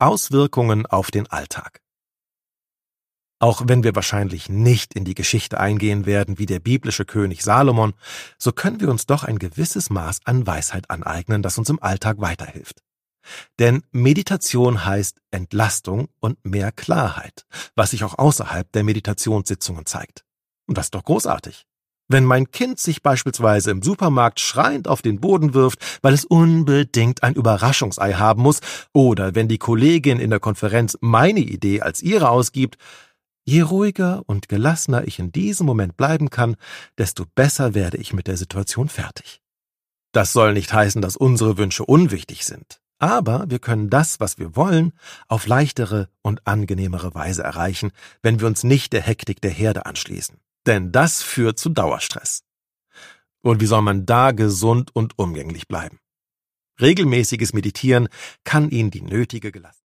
Auswirkungen auf den Alltag. Auch wenn wir wahrscheinlich nicht in die Geschichte eingehen werden wie der biblische König Salomon, so können wir uns doch ein gewisses Maß an Weisheit aneignen, das uns im Alltag weiterhilft. Denn Meditation heißt Entlastung und mehr Klarheit, was sich auch außerhalb der Meditationssitzungen zeigt. Und das ist doch großartig. Wenn mein Kind sich beispielsweise im Supermarkt schreiend auf den Boden wirft, weil es unbedingt ein Überraschungsei haben muss, oder wenn die Kollegin in der Konferenz meine Idee als ihre ausgibt, je ruhiger und gelassener ich in diesem Moment bleiben kann, desto besser werde ich mit der Situation fertig. Das soll nicht heißen, dass unsere Wünsche unwichtig sind. Aber wir können das, was wir wollen, auf leichtere und angenehmere Weise erreichen, wenn wir uns nicht der Hektik der Herde anschließen. Denn das führt zu Dauerstress. Und wie soll man da gesund und umgänglich bleiben? Regelmäßiges Meditieren kann Ihnen die nötige Gelassenheit